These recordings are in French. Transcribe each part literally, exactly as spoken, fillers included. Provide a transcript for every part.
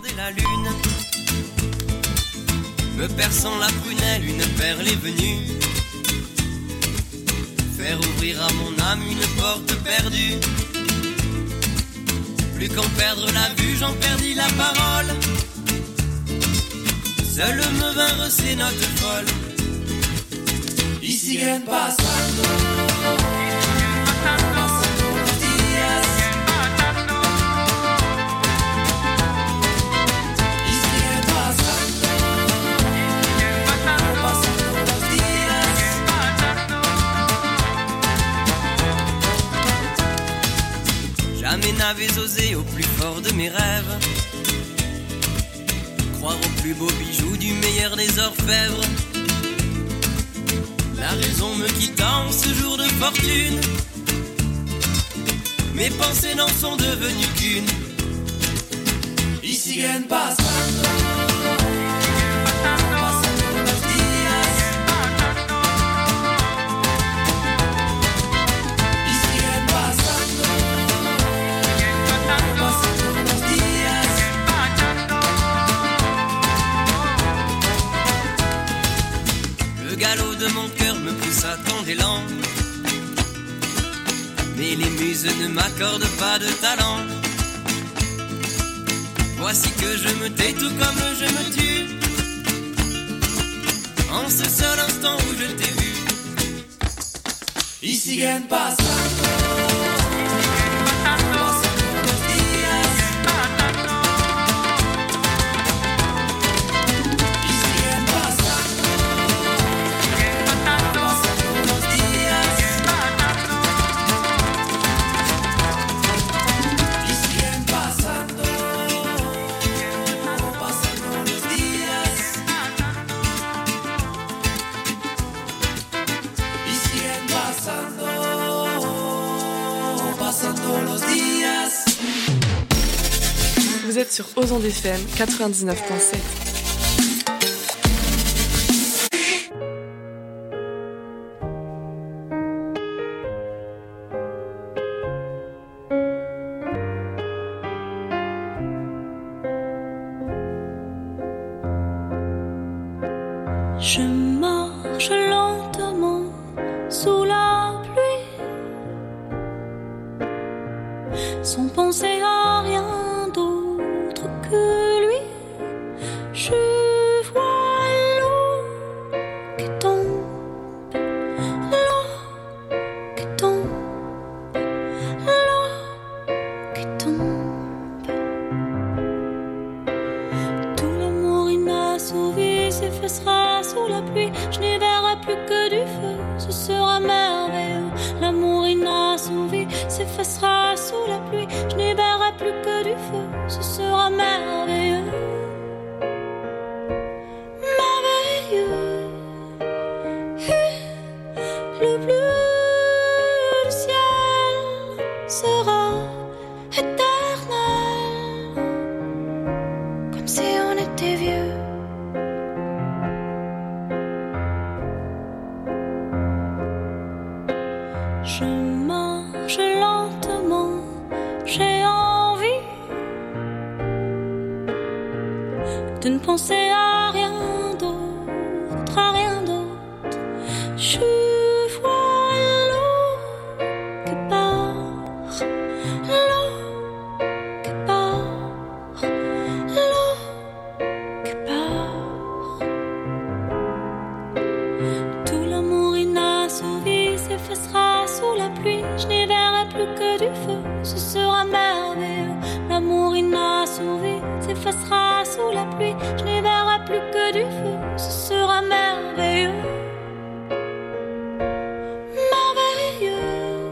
regarder la lune. Me perçant la prunelle, une perle est venue faire ouvrir à mon âme une porte perdue. Plus qu'en perdre la vue, j'en perdis la parole. Seul me vinrent ces notes folles. Y siguen pasando, pasando los días. Y siguen pasando, pasando los días. Jamais n'avais osé au plus fort de mes rêves croire au plus beau bijou du meilleur des orfèvres. La raison me quittant ce jour de fortune, mes pensées n'en sont devenues qu'une. Y siguen pasando, pasando los días. Y siguen pasando, pasando los días. Le galop de mon cœur me poussa tant d'élan, mais les muses ne m'accordent pas de talent. Voici que je me tais tout comme je me tue, en ce seul instant où je t'ai vu. Y siguen pasando, pasando los días. Y siguen pasando, pasando los días. Y siguen pasando, pasando los días. Y siguen pasando, pasando los días. Vous êtes sur Ozon F M quatre-vingt-dix-neuf virgule sept. Je marche lentement sous la pluie, sans penser à rien d'autre que lui. Je vois l'eau qui tombe, l'eau qui tombe, l'eau qui tombe. Tout l'amour inassouvi s'effacera sous la pluie. Je n'y verrai plus que du feu, ce sera merveilleux. L'amour inassouvi s'effacera sous la pluie. Je n'y verrai plus que du feu, ce sera merveilleux. Merveilleux. Le bleu du ciel sera éternel, comme si on était vieux. Je marche lentement, j'ai envie de ne penser à rien d'autre, à rien d'autre. Je vois l'eau qui part, l'eau qui part, l'eau qui part. Tout l'amour inassouvi s'effacera sous la pluie. Je n'y verrai plus que du feu, ce sera merveilleux. L'amour inassouvi s'effacera sous la pluie. Je n'y verrai plus que du feu, ce sera merveilleux. Merveilleux.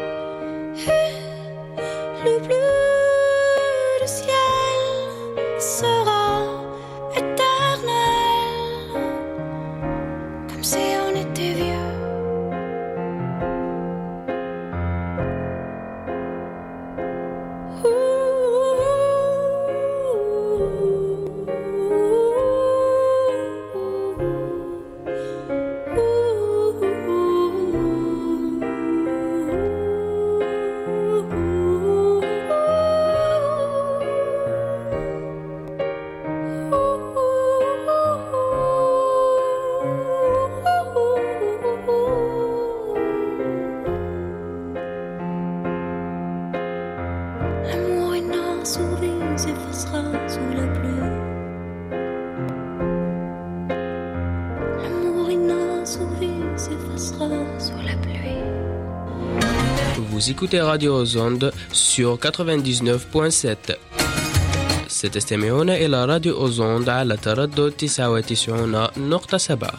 Le bleu du ciel sera éternel, comme si on était vieux. Vous écoutez Radio Ozonde sur quatre-vingt-dix-neuf point sept. ستستمعون إلى راديو أوزوند على تردد تسعة وتسعين نقطة سبعة.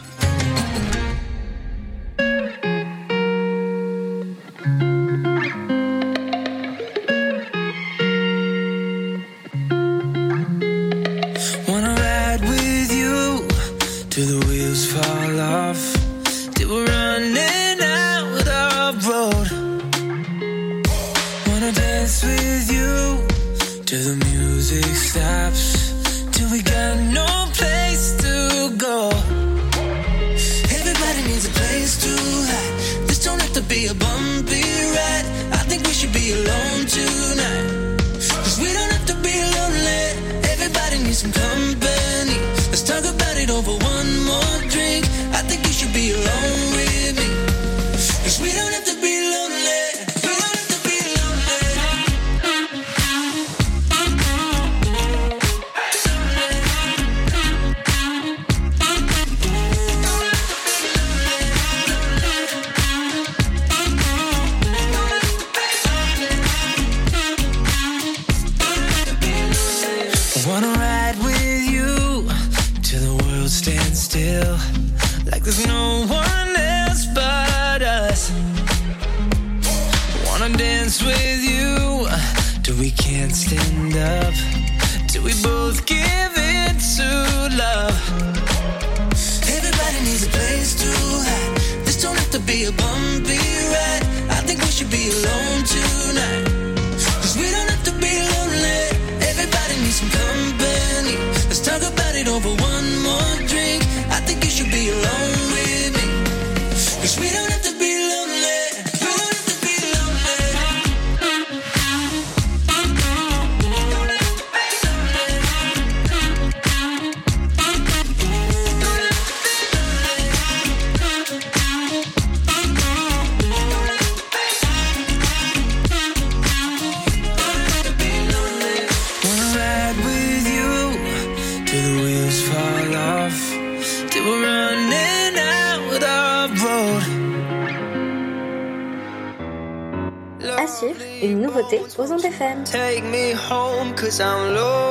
Une nouveauté aux ondes F M. Take me home cause I'm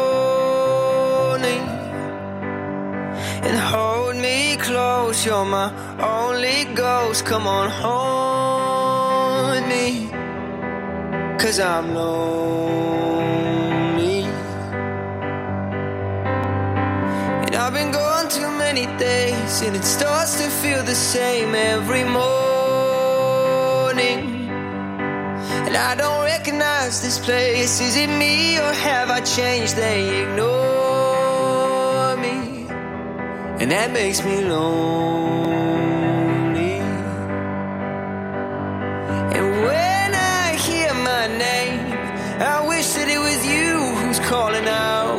lonely and hold me close, you're my only ghost. Come on, haunt me cause I'm lonely and I've been gone too many days and it starts to feel the same every morning. And I don't recognize this place. Is it me or have I changed? They ignore me and that makes me lonely. And when I hear my name, I wish that it was you who's calling out.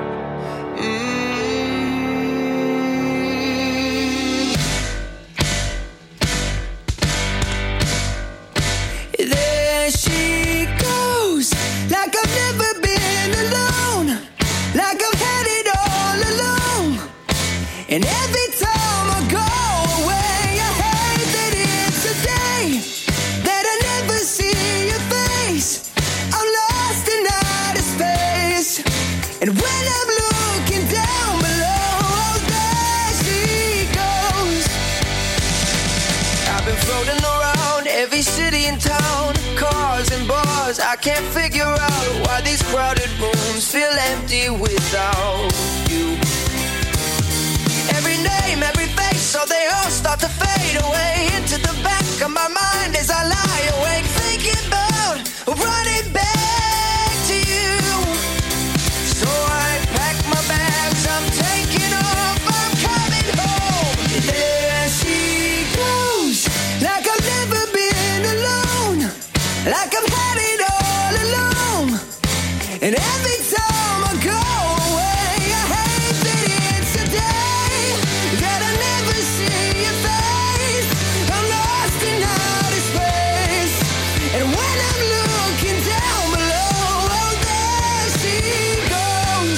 Like I've never been alone, like I've had it all along. And every time I go away, I hate that it's a day that I never see your face. I'm lost in outer space, and when I'm looking down below, there she goes. I've been floating around every city and town, cars and bars, I can't figure out why these crowded rooms feel empty without you. Every name, every face, so they all start to fade away into the back of my mind as I lie awake thinking about running back to you. So I pack my bags, I'm taking off, I'm coming home. There she goes, like I've never been alone, like I've had it all along. And every time I go away, I hate that it's a day that I never see your face. I'm lost in outer space, and when I'm looking down below, oh, there she goes.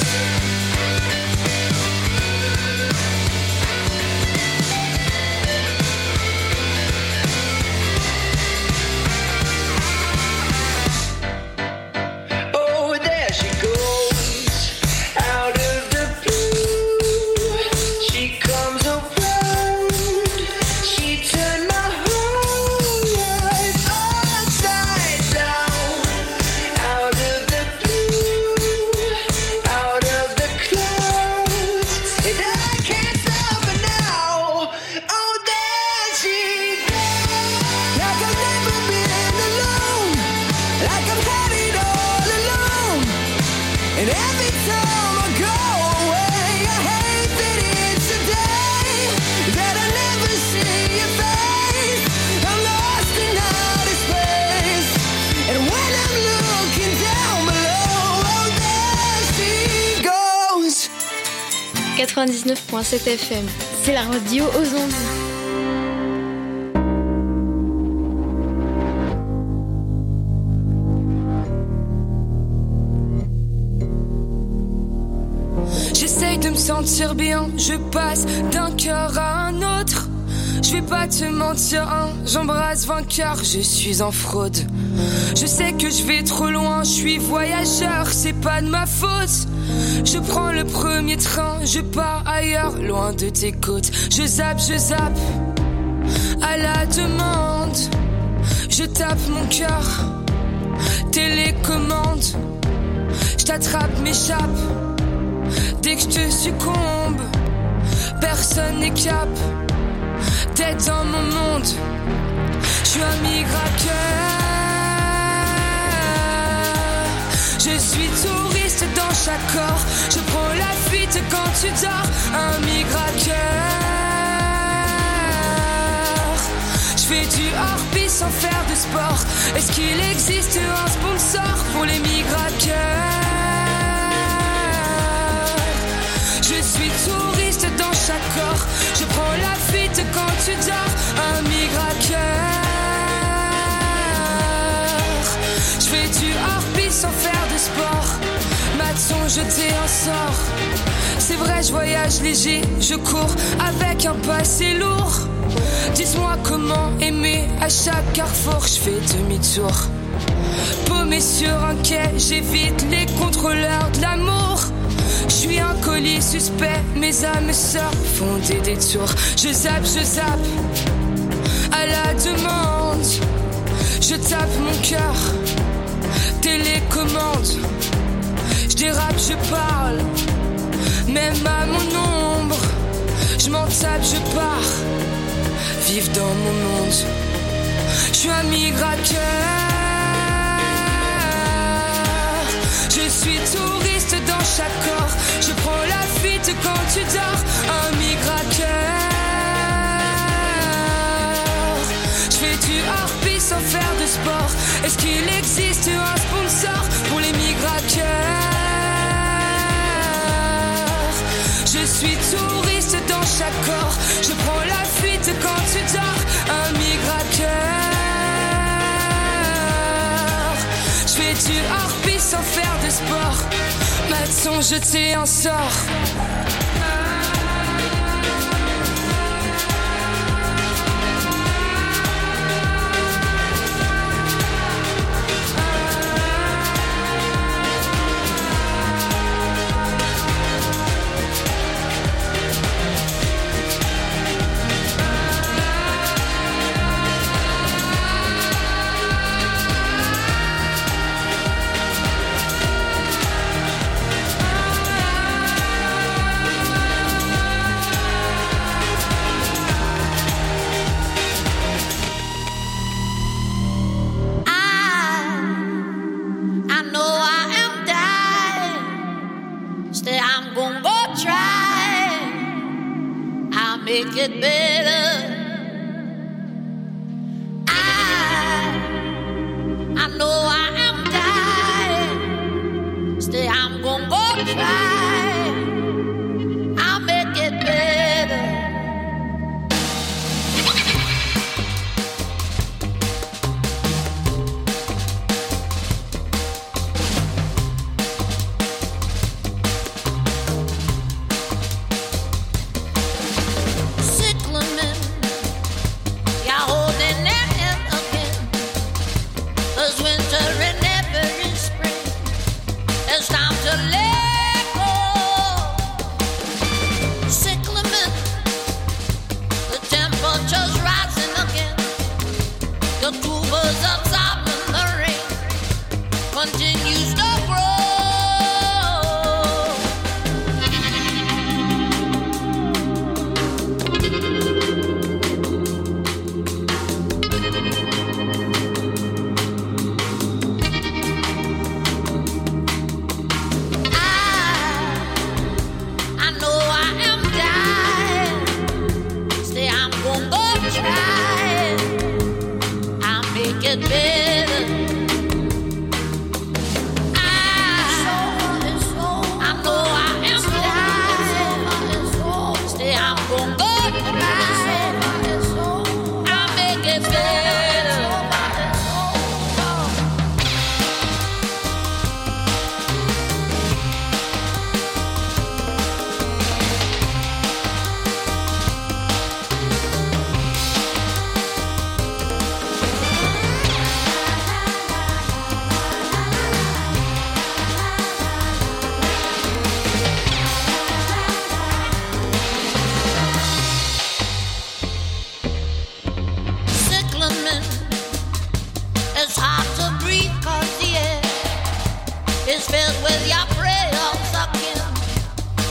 quatre-vingt-dix-neuf virgule sept F M. C'est la radio aux ondes. J'essaye de me sentir bien, je passe d'un cœur à un autre. Je vais pas te mentir, hein, j'embrasse vainqueur, je suis en fraude. Je sais que je vais trop loin, je suis voyageur, c'est pas de ma faute. Je prends le premier train, je pars ailleurs, loin de tes côtes. Je zappe, je zappe, à la demande. Je tape mon cœur, télécommande. Je t'attrape, m'échappe, dès que je te succombe. Personne n'est cap d'être dans mon monde. Je suis un migrateur. Je suis touriste dans chaque corps. Je prends la fuite quand tu dors. Un migrateur. Je fais du hors-piste sans faire de sport. Est-ce qu'il existe un sponsor pour les migrateurs? Je suis touriste dans chaque corps. Je prends la fuite quand tu dors. Un migrateur. Je fais du hors-piste sans faire de sport. Maton, je t'ai un sort. C'est vrai, je voyage léger. Je cours avec un passé lourd. Dis-moi comment aimer. À chaque carrefour, je fais demi-tour. Paumé sur un quai, j'évite les contrôleurs de l'amour. Je suis un colis suspect, mes âmes sœurs font des détours. Je zappe, je zappe, à la demande. Je tape mon cœur, télécommande. Je dérape, je parle, même à mon ombre. Je m'en tape, je pars, vivre dans mon monde. Je suis un migrateur. Je suis touriste dans chaque corps. Je prends la fuite quand tu dors. Un migrateur. Je fais du hors-piste sans faire de sport. Est-ce qu'il existe un sponsor pour les migrateurs? Je suis touriste dans chaque corps. Je prends la fuite quand tu dors. Un migrateur. Je fais du hors-piste sans faire de sport. Maton, je t'ai un sort. Get better. I, I know I am dying. Stay, I'm gonna go try. I'll make it better. Cyclamen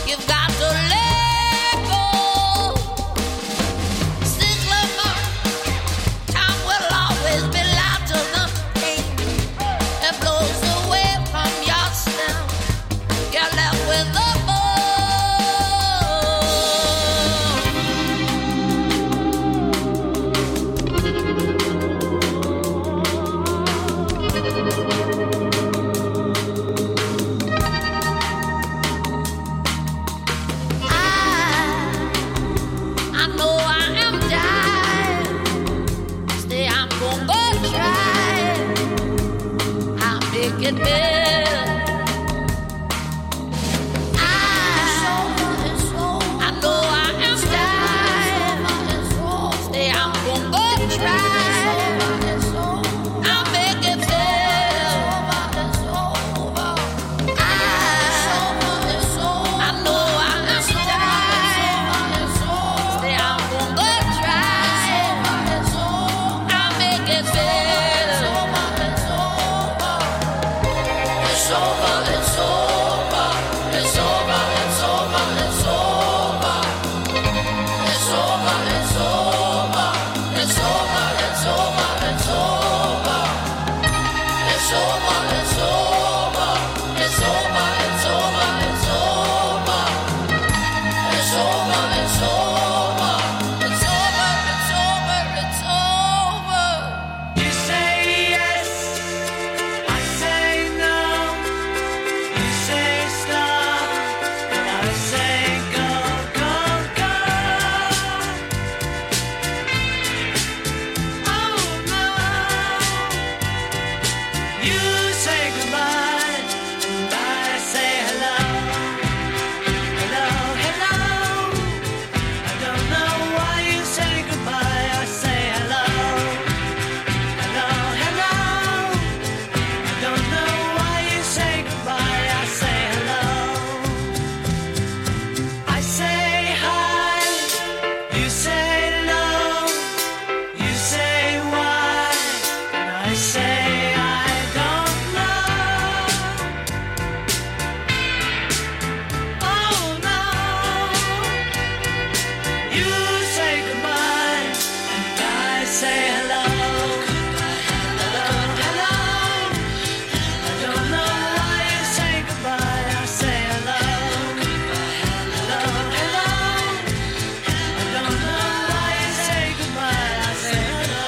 you've got to let go. Stickler, time will always be lighter than pain. It blows away from your stem. You're left with the get better. I, I know I am dying. Stay, I'm gonna go try. I'll make it better. I, I know I am dying. Stay, I'm gonna go try. I'll make it better. It's over, it's over, it's over, it's over, it's over. It's over, it's over, it's over, it's over, it's over. It's over, it's over, it's over, it's over, it's over. It's over, it's over, it's over, it's over, it's over. You say yes, I say no. You say stop, and I say go, go, go. Oh no. You say goodbye, and I say hello. Hello, hello. I don't know why you say goodbye, I say hello. Hello, hello. I don't know why you say goodbye, I say hello. I say hi, you say no, you say why, and I say I don't know. Oh no. You say goodbye, and I say hello. Hello, hello. I don't know why you say goodbye, I say hello. Hello, hello. I don't know why you say goodbye, I say hello.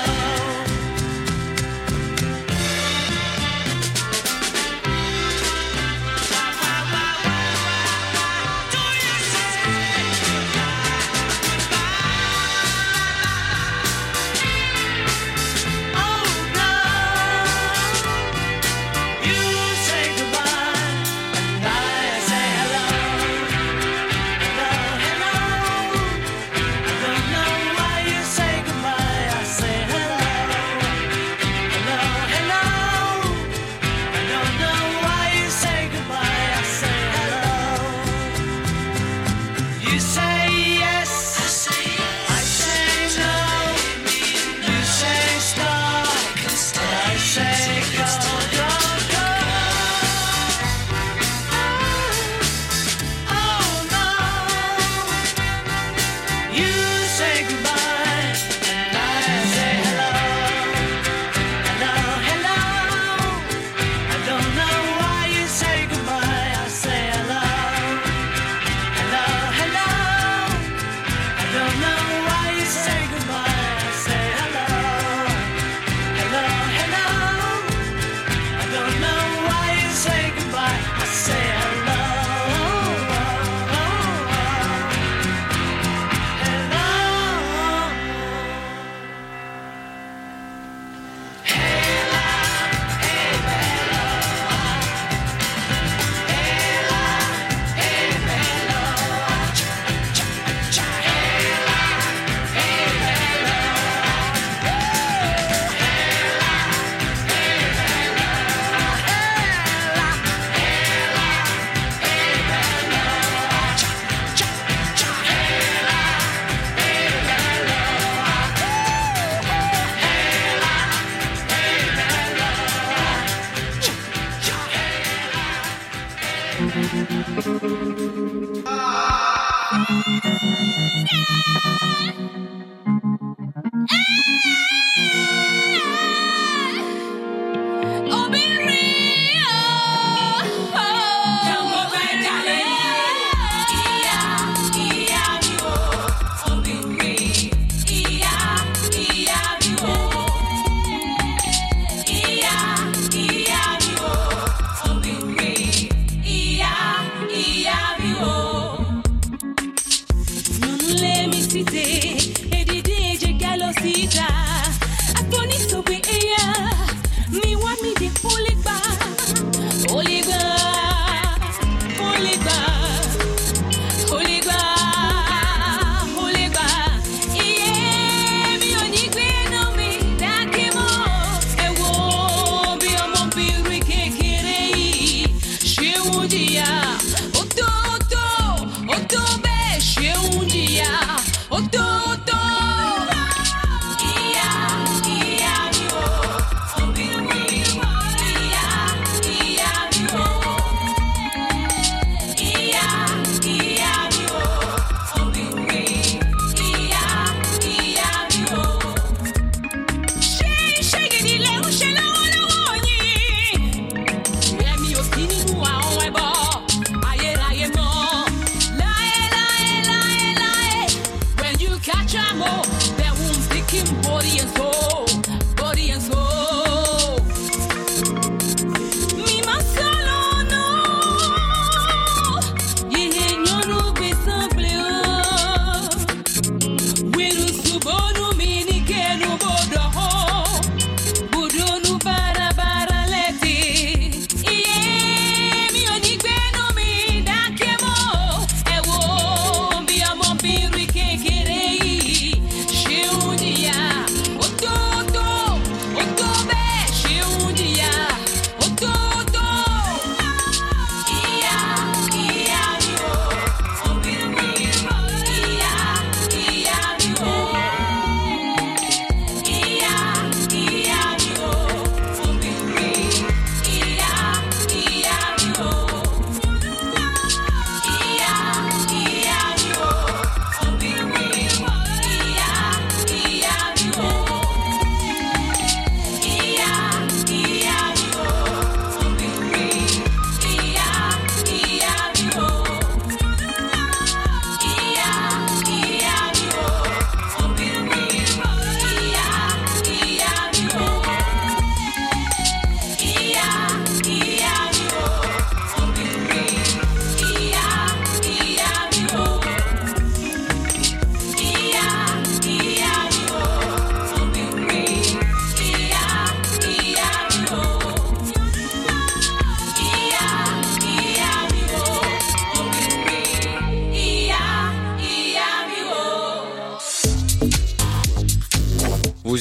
Oh no. You say goodbye, and I say hello. Hello, hello. I don't know why you say goodbye, I say hello. Hello, hello. I don't know why you say goodbye, I say hello. You say yes, I say no. You say stop, I say go, go, go. Oh no. You say goodbye, and I say hello. Hello, hello. I don't know why you say goodbye, I say hello. Hello, hello.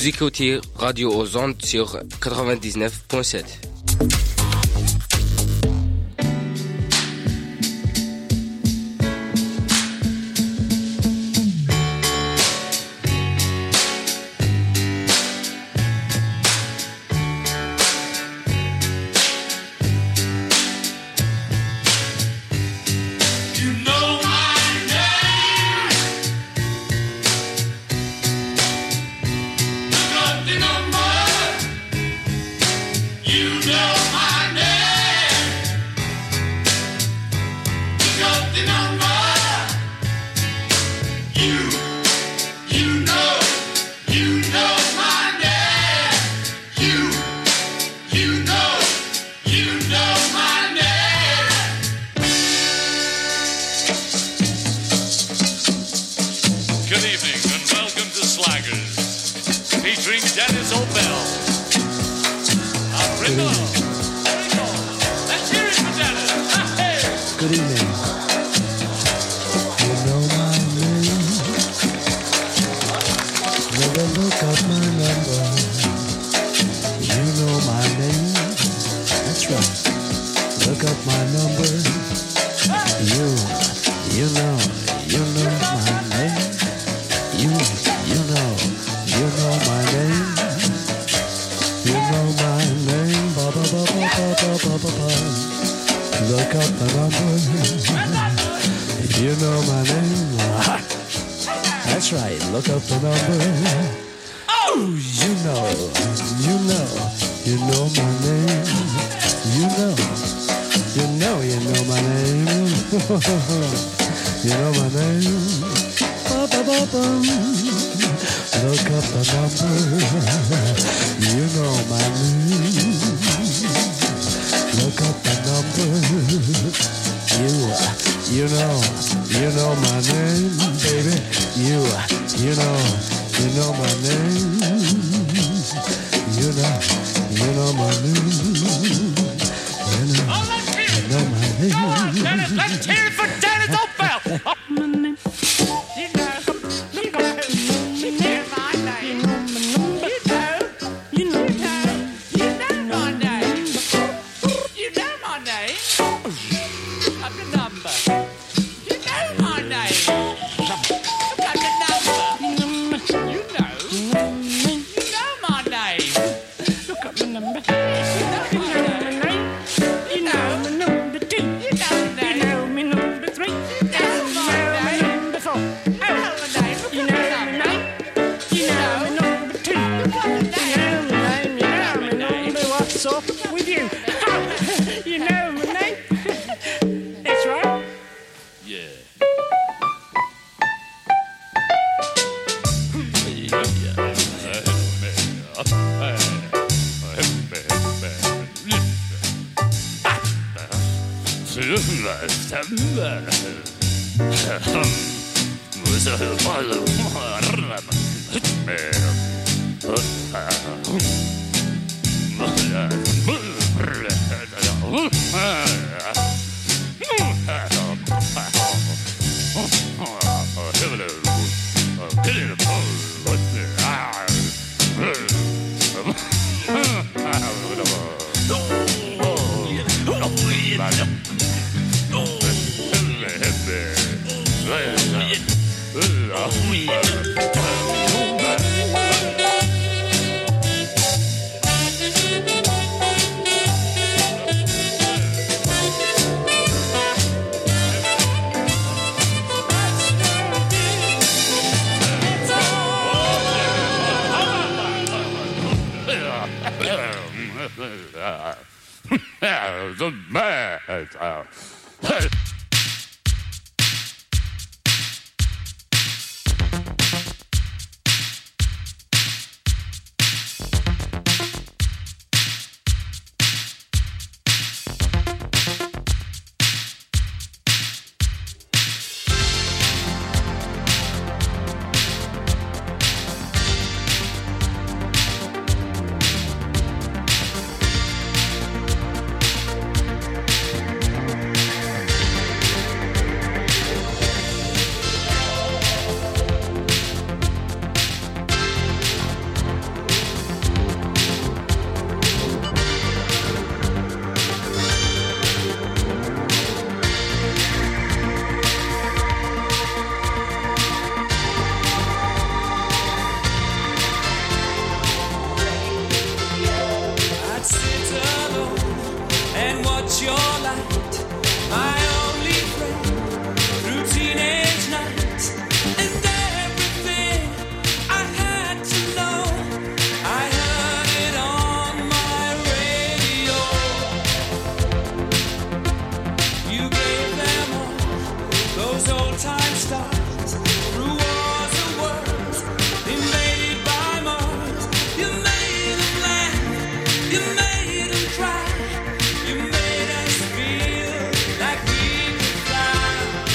Vous écoutez Radio aux ondes sur quatre-vingt-dix-neuf point sept. time stars through wars and words invaded by Mars. You made them laugh, you made them cry, you made us feel like we could fly.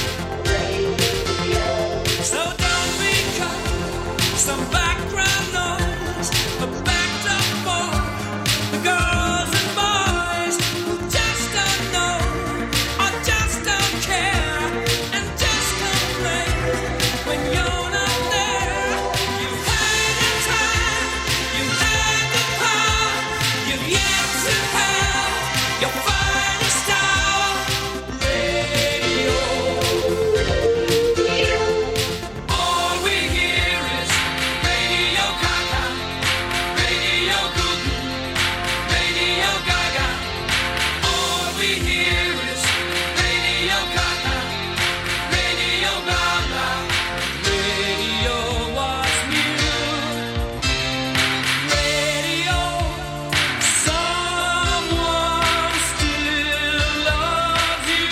So don't become some background noise, a backed up for the girls and boys who just don't know or just don't care and just complain when you're not there. You had the time, you had the power, you've yet to have your finest hour. Radio, all we hear is Radio Gaga, Radio Goo Goo, Radio Gaga. All we hear is Radio Gaga, Radio Gaga. Radio was new. Radio, someone still loves you.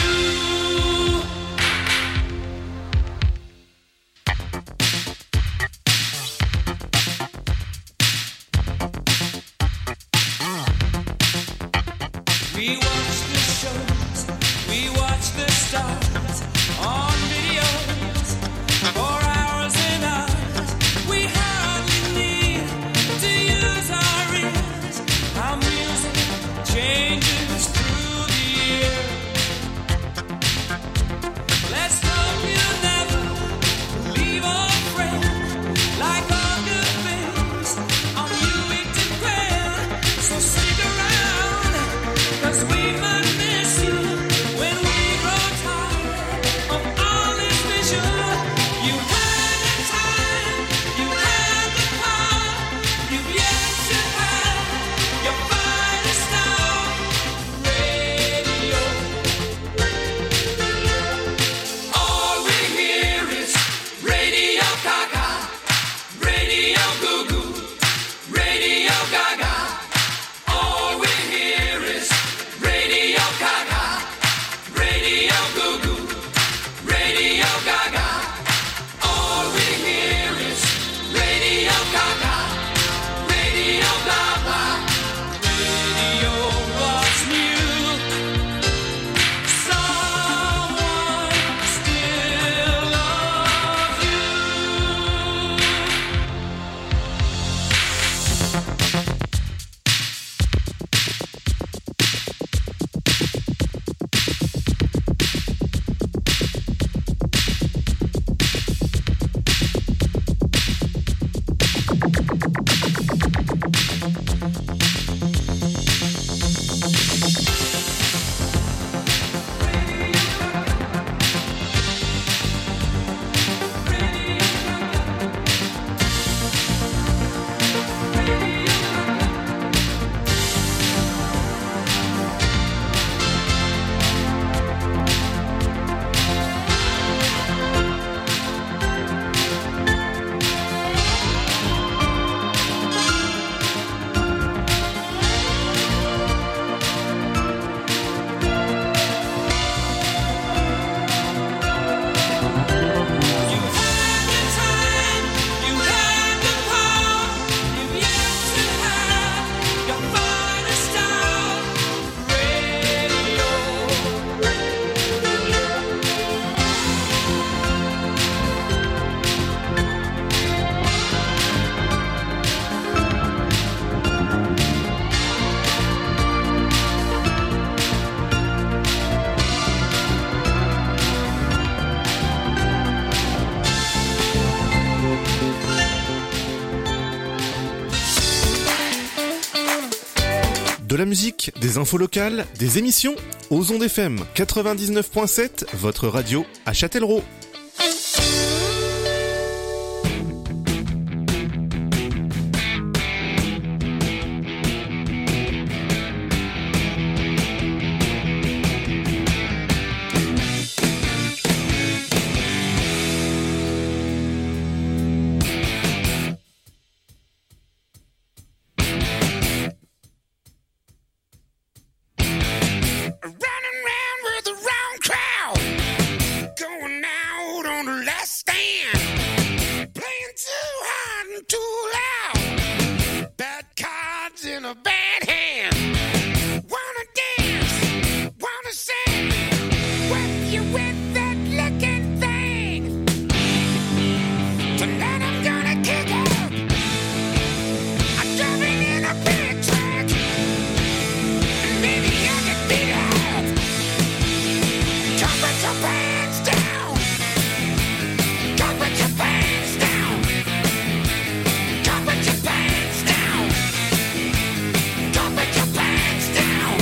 We watch the shows, we watch the stars on videos for hours and hours. We hardly need to use our ears. Our music changes through the year. Let's hope you never leave our friend. Like all good things, on you it depends. So stick around, 'cause we might miss you when we grow tired of all this vision. You had the time, you had the power, you've yet to have your finest hour. Radio, all we hear is Radio Gaga, Radio Goo Goo, Radio Gaga. All we hear is Radio Gaga, Radio Goo Goo, Radio Gaga. All we hear is Radio Gaga, Radio Gaga. Radio was new. Someone still loves you. You had the time, you had the power, you've yet to have your finest hour. Radio, De la musique, des infos locales, des émissions, aux ondes F M quatre-vingt-dix-neuf point sept, votre radio à Châtellerault. running round with the wrong crowd, going now one last stand. Playing too hard and too loud. Bad cards in a bad hand. Wanna dance, wanna sing. With you with that looking thing. Tonight I'm gonna kick out. I'm driving in a big truck. Maybe I can beat out. Come put your pants down. Come put your pants down. Come put your pants down. Come put your pants down.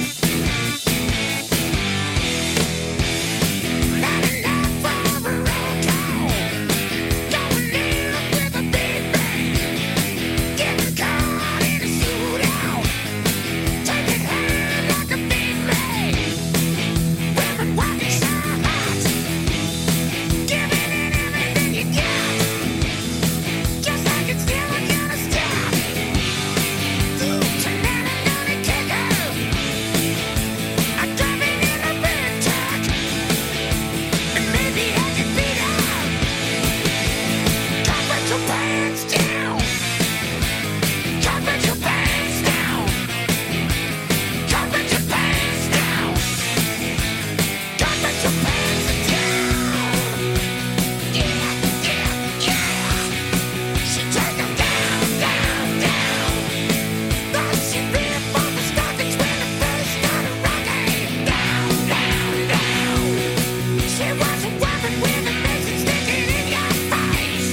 Not enough for a roll call. Going in with a big bang. Getting caught in a shootout. Take it high like a big man. Women walking so hot. Giving it everything you got. Just like it's never gonna stop. Ooh, tonight I'm gonna kick out. I'm driving in a big truck. And maybe I can beat out. Come put your pants down. Come put your pants down. Come put your pants down. Come put your pants down. Yeah, yeah, yeah. She take 'em down, down, down. Thought she'd be a bumper stockings when it first started rocking. Down, down, down. She wasn't weapon with the message sticking in your face.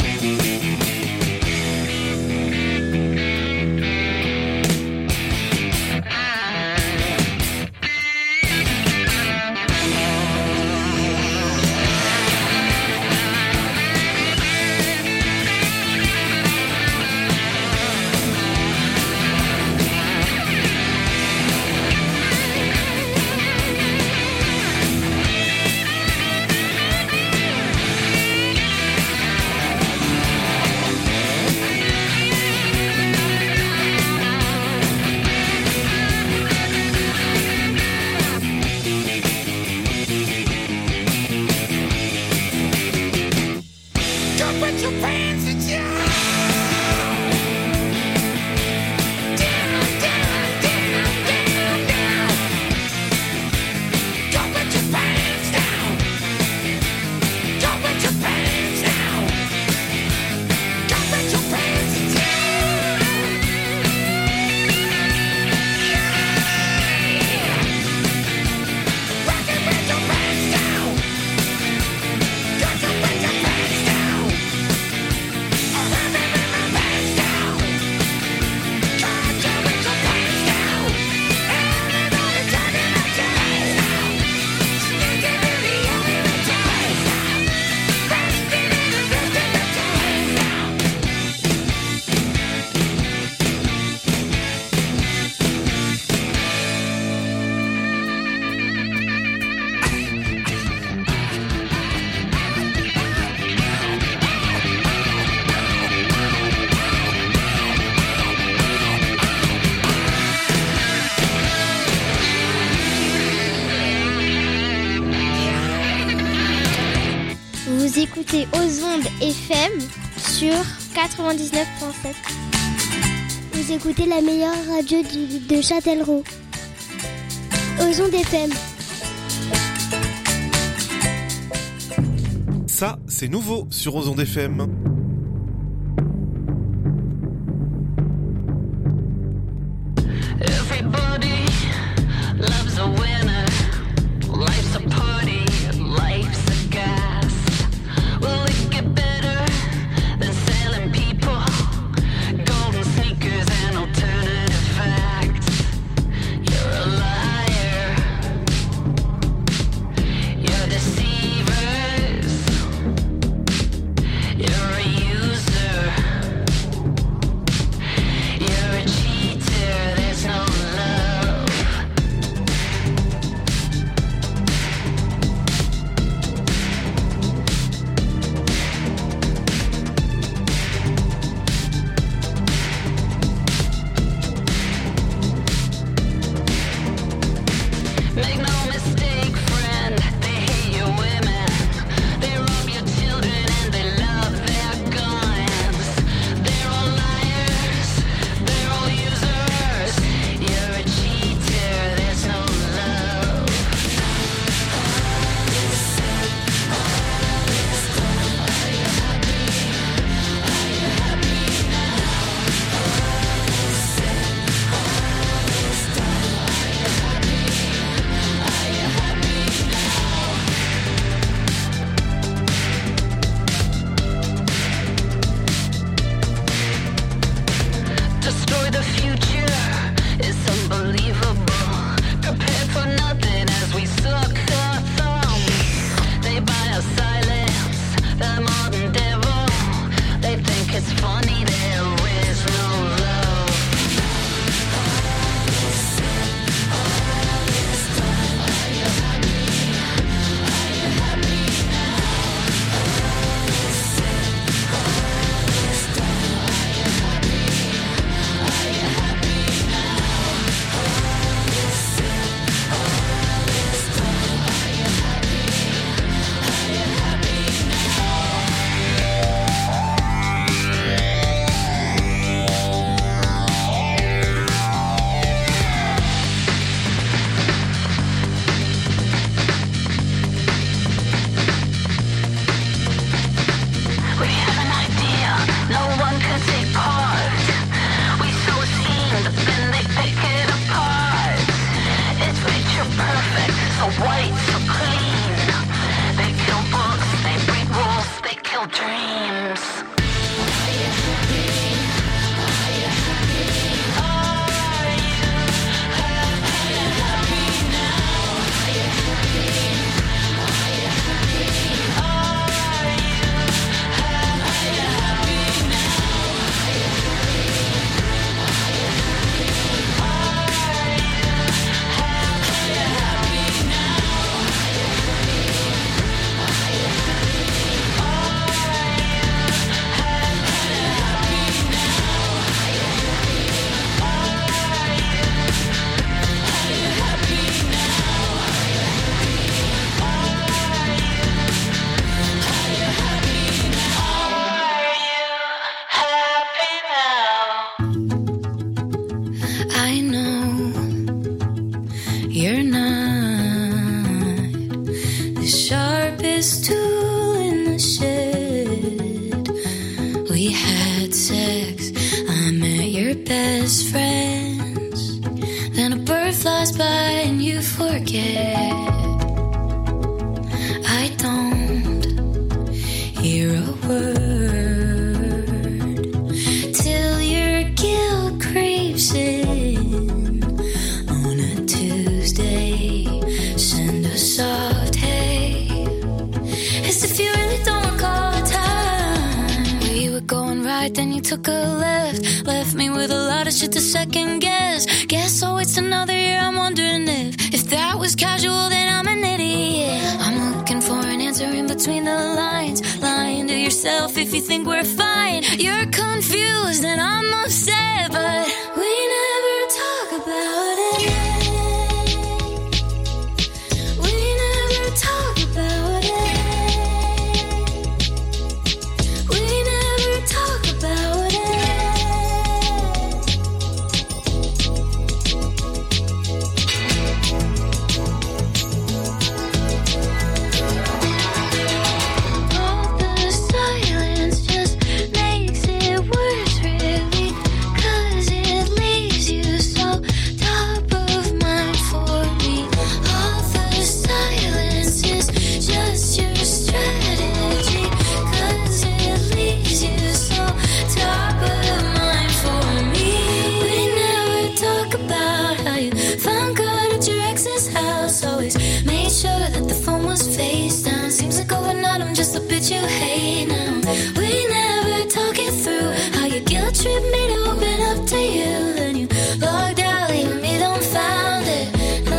Come put your pants down. Down, down, down, down, down. Come put your pants down. Come put your pants down. Come put your pants down. Yeah. Rock it with your pants down. Got to put your pants down. I'll have it with my pants down. Got to put your pants down. Everybody talking about your pants down. Sneaking in the alley with your pants down. Busting in the building with your pants down. Vous écoutez aux ondes F M sur quatre-vingt-dix-neuf virgule sept. Vous écoutez la meilleure radio du- de Châtellerault. Aux ondes F M. Ça, c'est nouveau sur Ozon F M. Everybody loves a winner. Life's a party, life's a gas. Will it get better than selling people golden sneakers and alternative facts? You're a liar. You're deceivers. You're a dreams. I know you're not the sharpest tool in the shed. We had sex, I met your best friends. Then a bird flies by and you forget. I don't hear a word till your guilt creeps in on a Tuesday. Send a soft hey, as if you really don't recall the time we were going right, then you took a left. Left me with a lot of shit to second guess. Guess I'll wait another year. I'm wondering if if that was casual, then I'm an idiot. I'm looking for an answer in between the lines. Lying to yourself if you think we're fine. You're confused and I'm upset, but we never talk about it. We never talk about it. We never talk about it. All the silence just makes it worse, really, 'cause it leaves you so top of mind for me. All the silence is just your strategy, 'cause it leaves you so top of mind for me. We never talk about how you found God at your ex's house. Always made sure that the phone was face down. Seems like overnight I'm just a bitch you hate now. We never talk it through how you guilt tripped me to open up to you. Then you logged out, leaving me dumbfounded.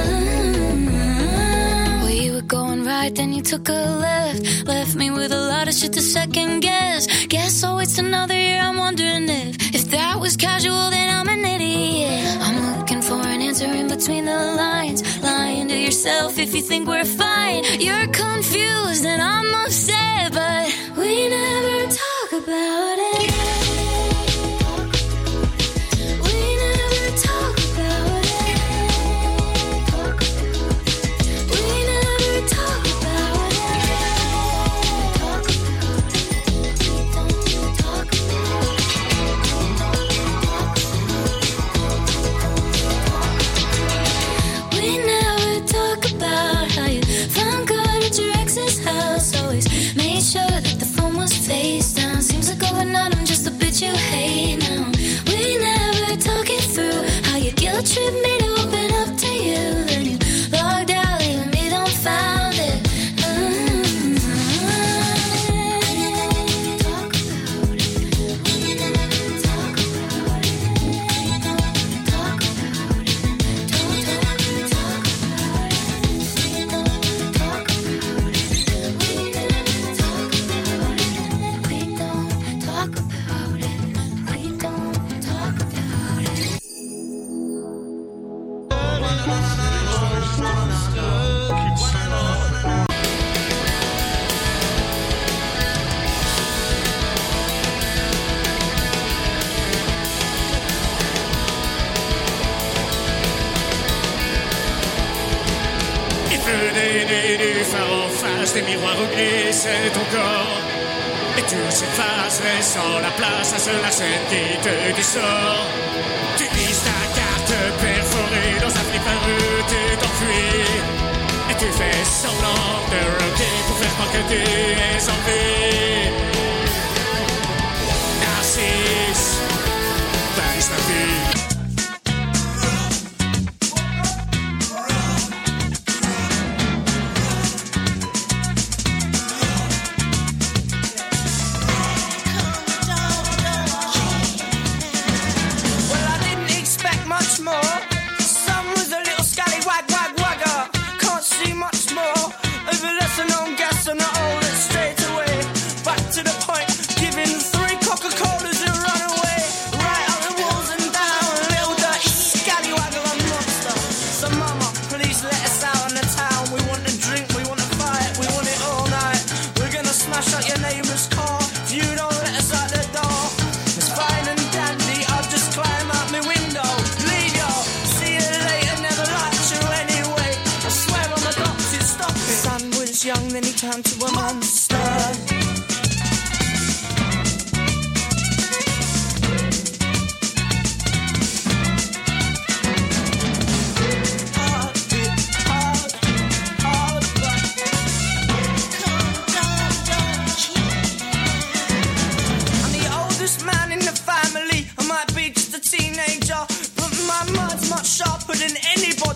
Mm-hmm. We were going right, then you took a left. Left me with a lot of shit to second guess. Guess I'll wait another year. I'm wondering if if that was casual, then I'm an idiot. I'm looking for an answer in between the lines. Lying to yourself if you think we're fine. You're confused and I'm upset, but we never talk about it. We never talk about it. We never talk about it. We never talk about how you found God at your ex's house. Always made sure that the phone was face down. Seems like overnight I'm just a bitch you hate now. We never talk it through how you guilt tripped me to open up to you. Then you logged out, leaving me dumbfounded. Mm-hmm. Talk about it. We never talk about it. Don't talk about it. Don't talk, talk about it. We don't talk about it. We never talk about it. We don't talk about it. We don't talk about it. Il pleut des nez du phare en face, des miroirs oubliés, c'est ton corps. Et tout s'efface, laissant la place à seule la scène qui te dessort. Tu glisses ta carte perforée dans un flip à rue, tu t'enfuis. Et tu fais semblant de rocker pour faire croire que tu es en vie.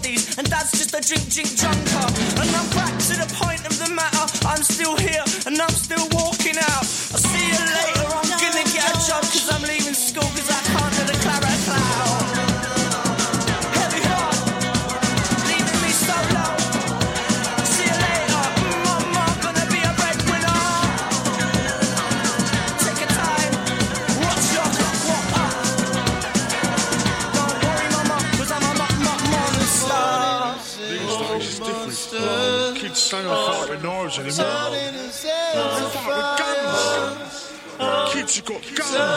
bodies, and dad's just a drink, drink drunker. And I'm back to the point of the matter. I'm still here, and I'm still walking out. I'll see you later, I'm gonna get a job, cause I'm leaving school, cause I can't do the Clara Cloud. Heavy heart, leaving me so low. See you later, mama, gonna be a breadwinner. Take your time, watch your clock, walk up. Don't worry, mama, cause I'm a muck, muck monster. These days it's different. Kids don't fight with knives anymore. They fight with guns. Kids have got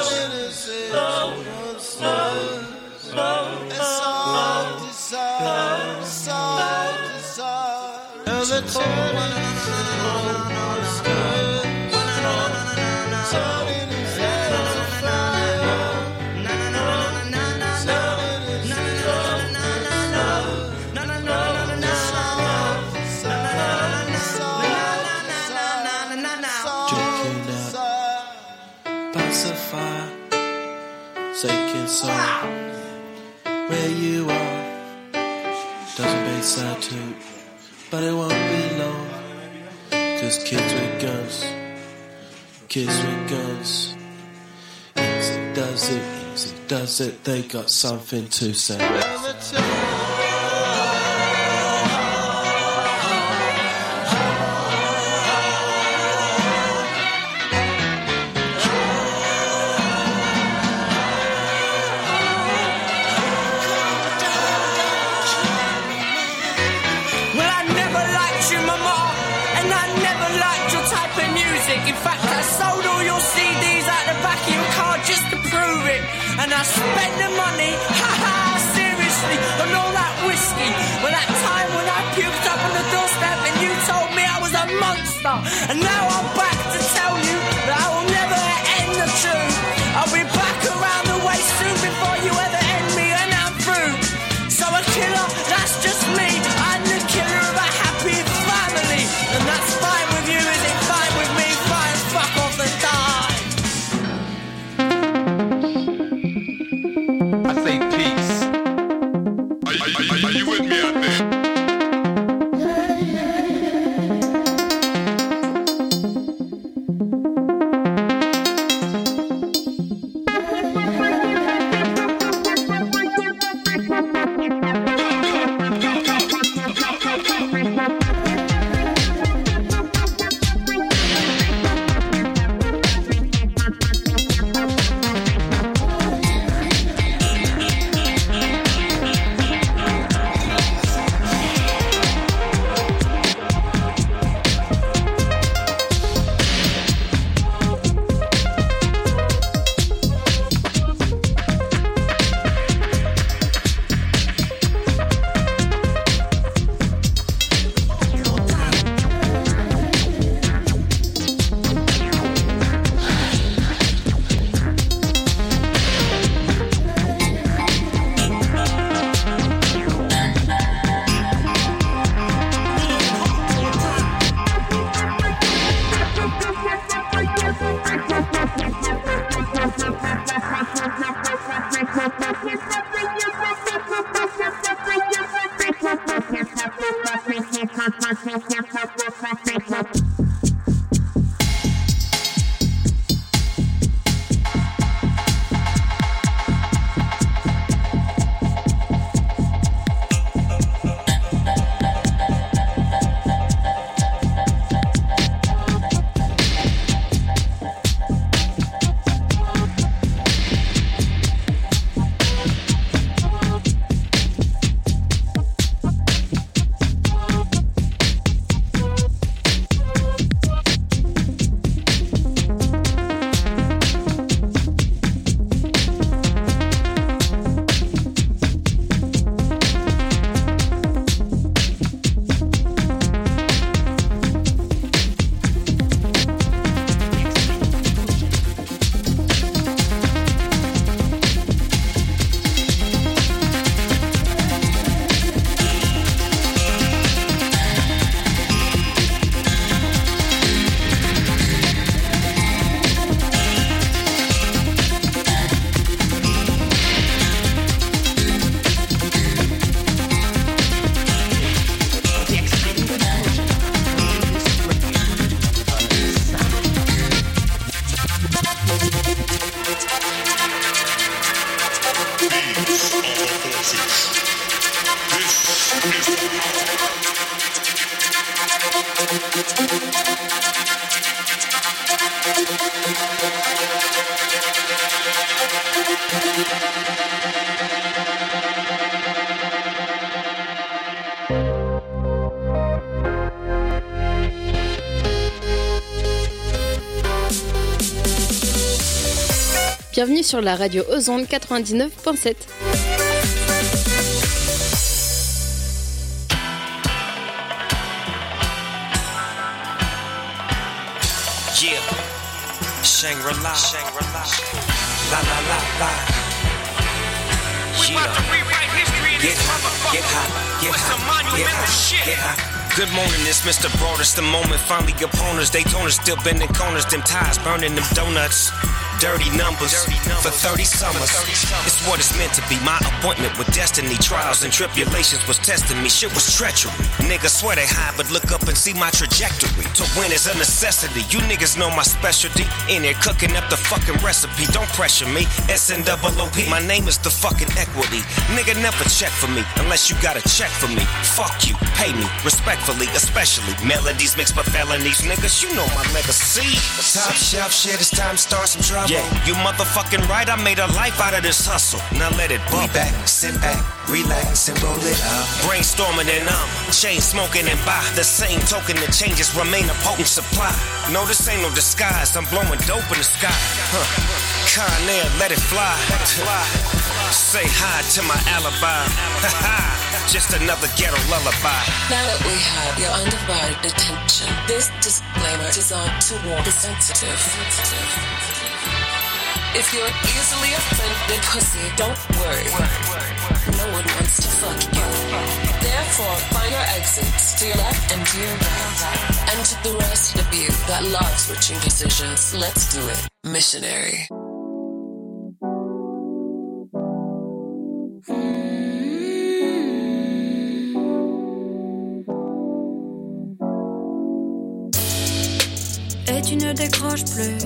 Taking song where you are doesn't make sound too, but it won't be long. Cause kids with guns, kids with guns, easy does it, easy does it. They got something to say. And I spent the money, haha, seriously, on all that whiskey. When that time when I puked up on the doorstep and you told me I was a monster. And now I'm back to tell you that I will never end the truth. I'll be back around the way soon before you ever end me, and I'm through. So a killer, that's just me. I'm the killer of a happy family. And that's fine with you, is it fine with me? Fine, fuck off and die. say peace. Are, are, are you with me out there? Bienvenue sur la radio aux ondes quatre-vingt-dix-neuf virgule sept. Yeah, Shangri-La, Shangri-La, la la la la. Yeah, get hot, get hot, get hot, get hot, get hot. Good morning, it's Mister Broadus. The moment finally opponents, Daytona still bending corners, them ties burning them donuts. Dirty numbers for thirty summers. It's what it's meant to be. My appointment with destiny. Trials and tribulations was testing me. Shit was treachery. Niggas swear they high, but look up and see my trajectory. To win is a necessity. You niggas know my specialty. In here cooking up the fucking recipe. Don't pressure me. S N double O P. My name is the fucking equity. Nigga never check for me unless you got a check for me. Fuck you. Pay me respectfully, especially melodies mixed with felonies. Niggas, you know my legacy. Top shelf shit. It's time to start some trouble. Yeah, you motherfucking right, I made a life out of this hustle. Now let it bubble. Back, sit back, relax and roll it up. Brainstorming and um, chain smoking and by the same token, the changes remain a potent supply. No, this ain't no disguise, I'm blowing dope in the sky. Huh. Con Air, let it fly. Say hi to my alibi. Just another ghetto lullaby. Now that we have your undivided attention, this disclaimer is designed to warn the sensitive. If you're easily offended, pussy, don't worry. No one wants to fuck you. Therefore, find your exits to your left and to your right. And to the rest of you that love switching decisions, let's do it. Missionary. Et tu ne décroches plus.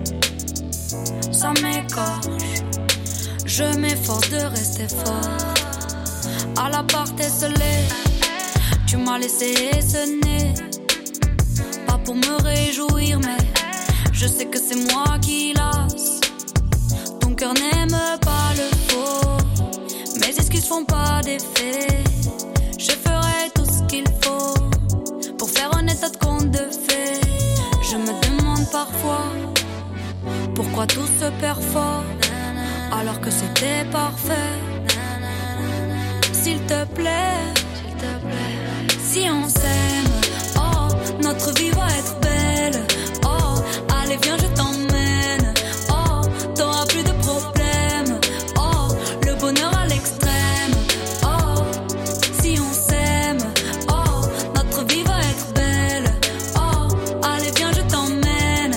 Ça m'écorche, je m'efforce de rester fort. À la porte esselée, tu m'as laissé sonner. Pas pour me réjouir, mais je sais que c'est moi qui lasse. Ton cœur n'aime pas le faux. Mes excuses font pas d'effet. Je ferai tout ce qu'il faut pour faire un état de compte de fait. Je me demande parfois pourquoi tout se perd fort alors que c'était parfait. S'il te plaît, s'il te plaît, si on s'aime, oh, notre vie va être belle. Oh, allez viens je t'emmène. Oh, t'auras plus de problèmes. Oh, le bonheur à l'extrême. Oh, si on s'aime, oh, notre vie va être belle. Oh, allez viens je t'emmène.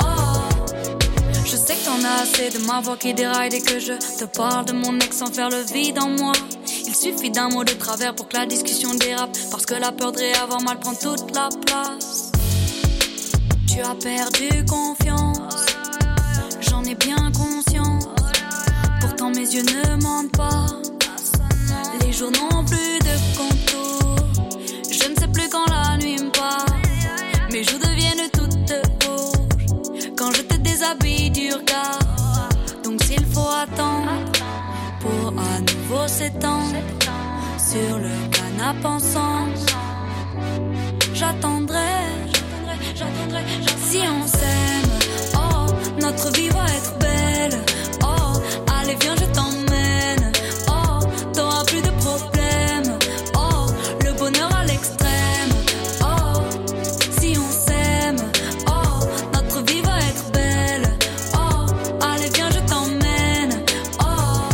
Je sais que t'en as assez de ma voix qui déraille dès que je te parle de mon ex sans faire le vide en moi. Il suffit d'un mot de travers pour que la discussion dérape, parce que la peur de réavoir mal prend toute la place. Tu as perdu confiance, j'en ai bien conscience. Pourtant mes yeux ne mentent pas, les jours n'ont plus de contour. Je ne sais plus quand la nuit me parle, mes joues deviennent toutes rouges quand je te déshabille du regard. Donc s'il faut attendre pour à nouveau s'étendre sur le canapé ensemble, j'attendrai, j'attendrai, j'attendrai, j'attendrai. Si on s'aime, oh, notre vie va être belle. Oh, allez viens je t'emmène. Oh, t'auras plus de problèmes. Oh, le bonheur à l'extrême. Oh, si on s'aime, oh, notre vie va être belle. Oh, allez viens je t'emmène. Oh,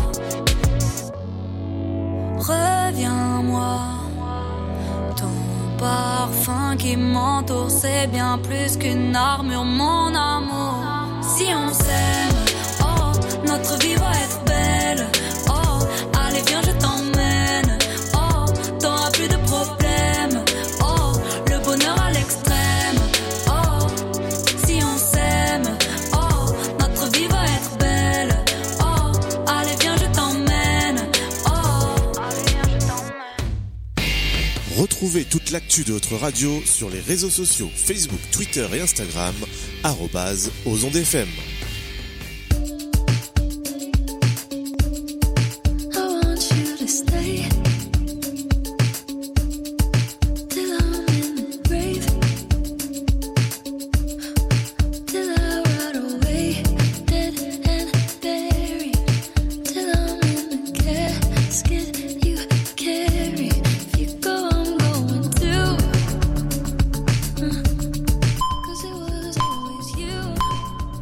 reviens-moi. Ton parfum qui m'entoure, c'est bien plus qu'une armure, mon amour. Si on s'aime, oh, notre vie va être belle. Oh, allez viens je t'emmène. Oh, t'auras plus de problèmes. Oh, le bonheur à l'extrême. Oh, si on s'aime, oh, notre vie va être belle. Oh, allez viens je t'emmène. Oh, allez viens je t'emmène. Retrouvez toute l'actu de votre radio sur les réseaux sociaux Facebook, Twitter et Instagram, arobase aux ondes F M.